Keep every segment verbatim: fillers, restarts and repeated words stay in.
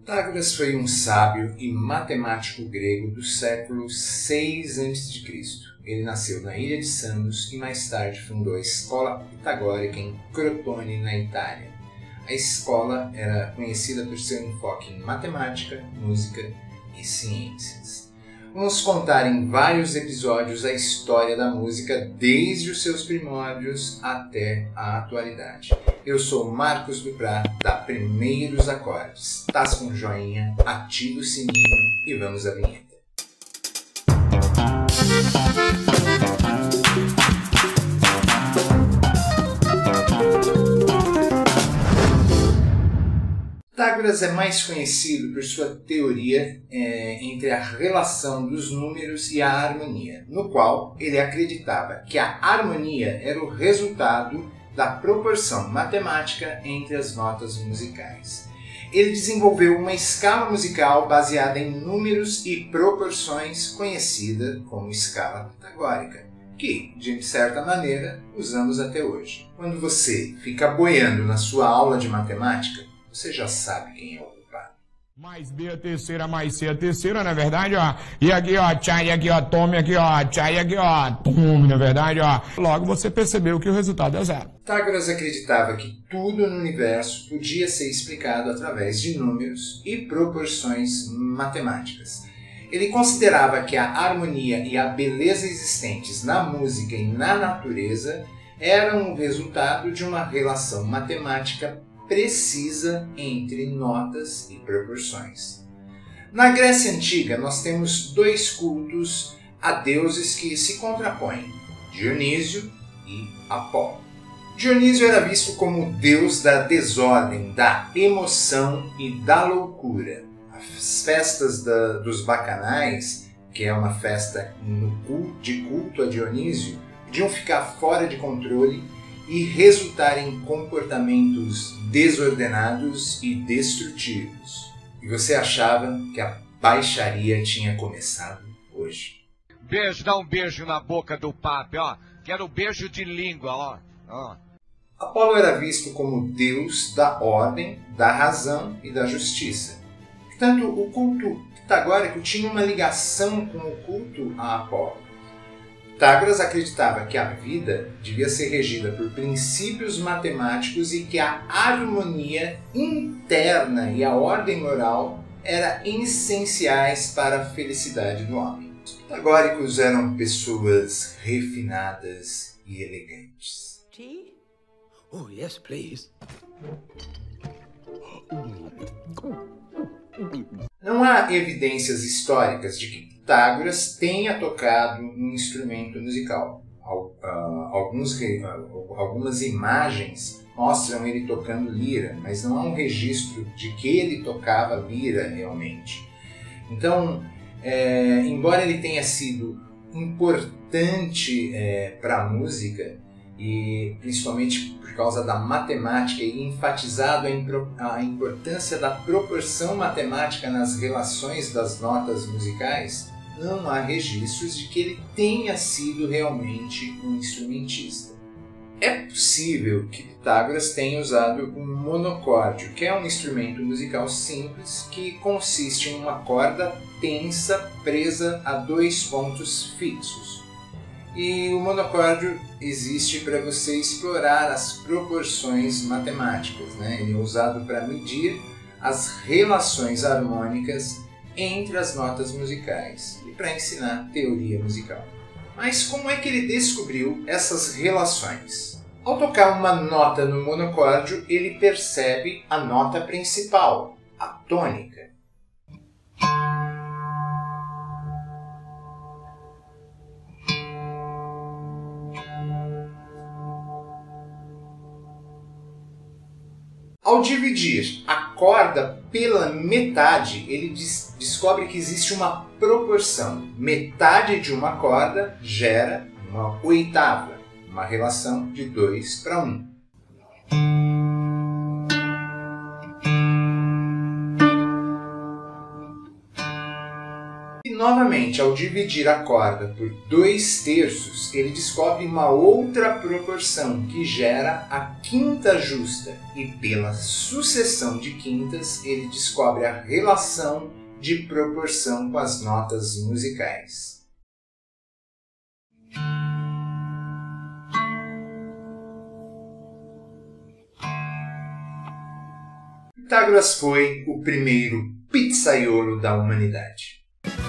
Pitágoras foi um sábio e matemático grego do século seis antes de Cristo. Ele nasceu na ilha de Samos e mais tarde fundou a escola pitagórica em Crotone, na Itália. A escola era conhecida por seu enfoque em matemática, música e ciências. Vamos contar em vários episódios a história da música desde os seus primórdios até a atualidade. Eu sou Marcos Duprá, da Primeiros Acordes. Tás com joinha, ativa o sininho e vamos à vinheta. Pitágoras é mais conhecido por sua teoria é, entre a relação dos números e a harmonia, no qual ele acreditava que a harmonia era o resultado da proporção matemática entre as notas musicais. Ele desenvolveu uma escala musical baseada em números e proporções conhecida como escala pitagórica, que, de certa maneira, usamos até hoje. Quando você fica boiando na sua aula de matemática, você já sabe quem é o culpado. Mais B a terceira, mais C a terceira, na verdade, ó. E aqui, ó, tchá, e aqui, ó, tome, aqui, ó, tchá, e aqui, ó, tum, na verdade, ó. Logo você percebeu que o resultado é zero. Pitágoras acreditava que tudo no universo podia ser explicado através de números e proporções matemáticas. Ele considerava que a harmonia e a beleza existentes na música e na natureza eram o resultado de uma relação matemática precisa entre notas e proporções. Na Grécia Antiga, nós temos dois cultos a deuses que se contrapõem, Dionísio e Apolo. Dionísio era visto como o deus da desordem, da emoção e da loucura. As festas da, dos bacanais, que é uma festa no culto, de culto a Dionísio, podiam ficar fora de controle e resultar em comportamentos desordenados e destrutivos. E você achava que a baixaria tinha começado hoje. Beijo, dá um beijo na boca do papi, ó. Quero beijo de língua, ó. ó. Apolo era visto como deus da ordem, da razão e da justiça. Portanto, o culto pitagórico tinha uma ligação com o culto a Apolo. Pitágoras acreditava que a vida devia ser regida por princípios matemáticos e que a harmonia interna e a ordem moral eram essenciais para a felicidade do homem. Os pitagóricos eram pessoas refinadas e elegantes. Tea? Oh, yes, please. Não há evidências históricas de que Pitágoras tenha tocado um instrumento musical. Alguns, algumas imagens mostram ele tocando lira, mas não há um registro de que ele tocava lira realmente. Então, é, embora ele tenha sido importante é, para a música, e principalmente por causa da matemática e enfatizado a, a importância da proporção matemática nas relações das notas musicais, não há registros de que ele tenha sido realmente um instrumentista. É possível que Pitágoras tenha usado um monocórdio, que é um instrumento musical simples que consiste em uma corda tensa presa a dois pontos fixos. E o monocórdio existe para você explorar as proporções matemáticas, né? Ele é usado para medir as relações harmônicas entre as notas musicais e para ensinar teoria musical. Mas como é que ele descobriu essas relações? Ao tocar uma nota no monocórdio, ele percebe a nota principal, a tônica. Ao dividir a corda pela metade, ele des- descobre que existe uma proporção. Metade de uma corda gera uma oitava, uma relação de dois para um. novamente, ao dividir a corda por dois terços, ele descobre uma outra proporção que gera a quinta justa, e pela sucessão de quintas ele descobre a relação de proporção com as notas musicais. Pitágoras foi o primeiro pizzaiolo da humanidade.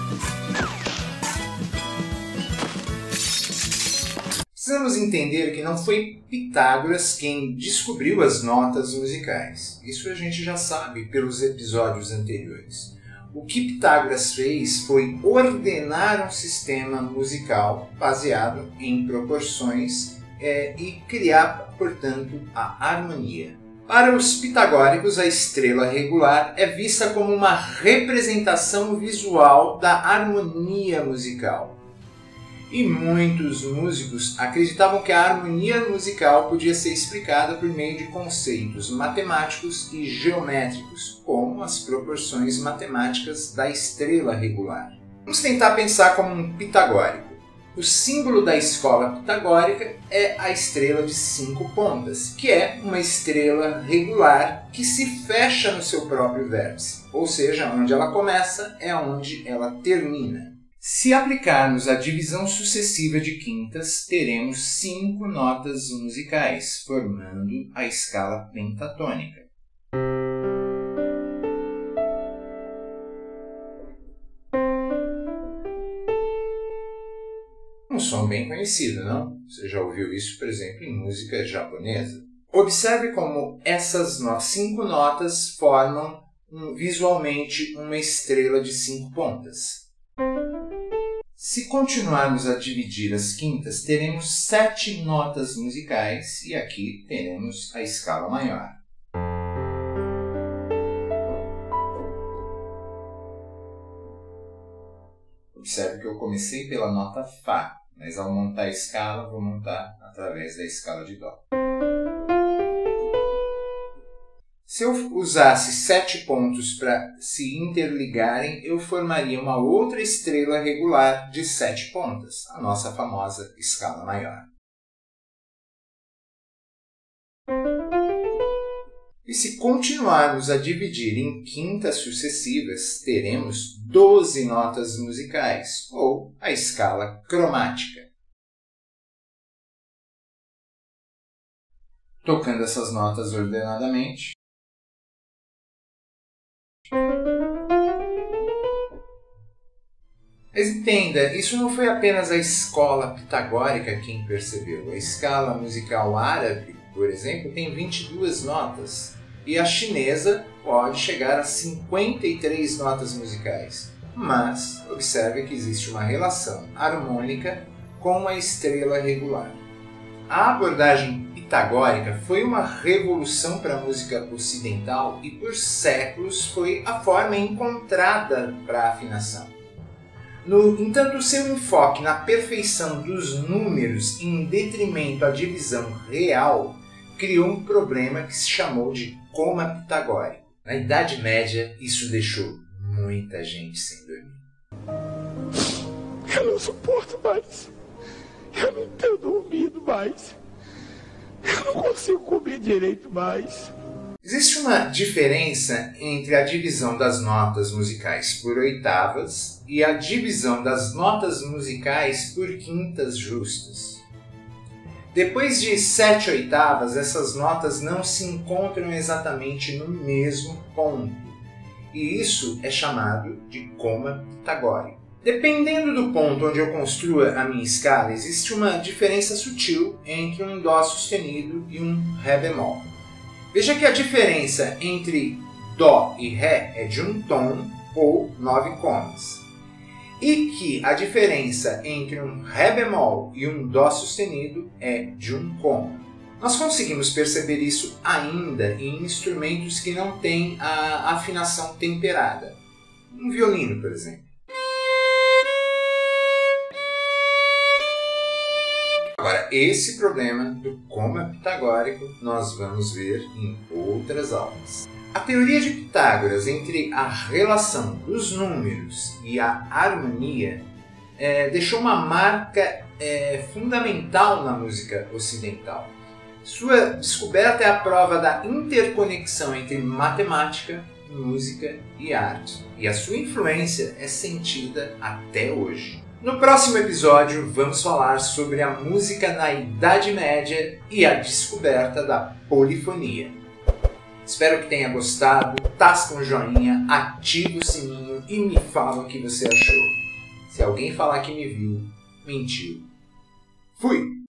Precisamos entender que não foi Pitágoras quem descobriu as notas musicais. Isso a gente já sabe pelos episódios anteriores. O que Pitágoras fez foi ordenar um sistema musical baseado em proporções é, e criar, portanto, a harmonia. Para os pitagóricos, a estrela regular é vista como uma representação visual da harmonia musical. E muitos músicos acreditavam que a harmonia musical podia ser explicada por meio de conceitos matemáticos e geométricos, como as proporções matemáticas da estrela regular. Vamos tentar pensar como um pitagórico. O símbolo da escola pitagórica é a estrela de cinco pontas, que é uma estrela regular que se fecha no seu próprio vértice, ou seja, onde ela começa é onde ela termina. Se aplicarmos a divisão sucessiva de quintas, teremos cinco notas musicais, formando a escala pentatônica. Um som bem conhecido, não? Você já ouviu isso, por exemplo, em música japonesa. Observe como essas no- cinco notas formam um, visualmente uma estrela de cinco pontas. Se continuarmos a dividir as quintas, teremos sete notas musicais e aqui teremos a escala maior. Observe que eu comecei pela nota Fá, mas ao montar a escala, vou montar através da escala de Dó. Se eu usasse sete pontos para se interligarem, eu formaria uma outra estrela regular de sete pontas, a nossa famosa escala maior. E se continuarmos a dividir em quintas sucessivas, teremos doze notas musicais, ou a escala cromática. Tocando essas notas ordenadamente, mas entenda, isso não foi apenas a escola pitagórica quem percebeu. A escala musical árabe, por exemplo, tem vinte e duas notas, e a chinesa pode chegar a cinquenta e três notas musicais. Mas observe que existe uma relação harmônica com a estrela regular. A abordagem pitagórica foi uma revolução para a música ocidental e por séculos foi a forma encontrada para a afinação. No entanto, seu enfoque na perfeição dos números em detrimento à divisão real criou um problema que se chamou de coma pitagórico. Na Idade Média, isso deixou muita gente sem dormir. Eu não suporto mais. Eu não tenho dormido mais. Eu não consigo comer direito mais. Existe uma diferença entre a divisão das notas musicais por oitavas e a divisão das notas musicais por quintas justas. Depois de sete oitavas, essas notas não se encontram exatamente no mesmo ponto, e isso é chamado de coma pitagórico. Dependendo do ponto onde eu construa a minha escala, existe uma diferença sutil entre um Dó sustenido e um Ré bemol. Veja que a diferença entre Dó e Ré é de um tom ou nove comas. E que a diferença entre um Ré bemol e um Dó sustenido é de um coma. Nós conseguimos perceber isso ainda em instrumentos que não têm a afinação temperada. Um violino, por exemplo. Agora, esse problema do coma pitagórico nós vamos ver em outras aulas. A teoria de Pitágoras entre a relação dos números e a harmonia é, deixou uma marca é, fundamental na música ocidental. Sua descoberta é a prova da interconexão entre matemática, música e arte, e a sua influência é sentida até hoje. No próximo episódio, vamos falar sobre a música na Idade Média e a descoberta da polifonia. Espero que tenha gostado, tasca um joinha, ativa o sininho e me fala o que você achou. Se alguém falar que me viu, mentiu. Fui!